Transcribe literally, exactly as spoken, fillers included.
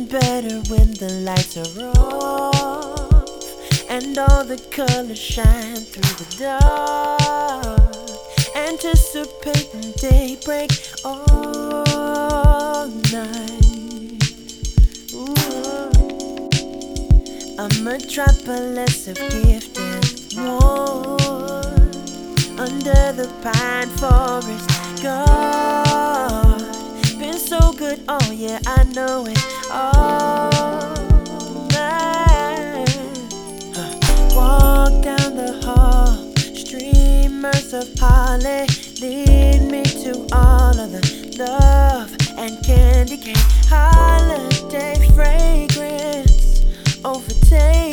Feeling better when the lights are off and all the colors shine through the dark. Anticipating daybreak all night. Ooh. A metropolis of gift and warm under the pine forest. God, been so good, oh yeah, I know it all night. Huh. Walk down the hall, streamers of holly lead me to all of the love and candy cane holiday fragrance overtake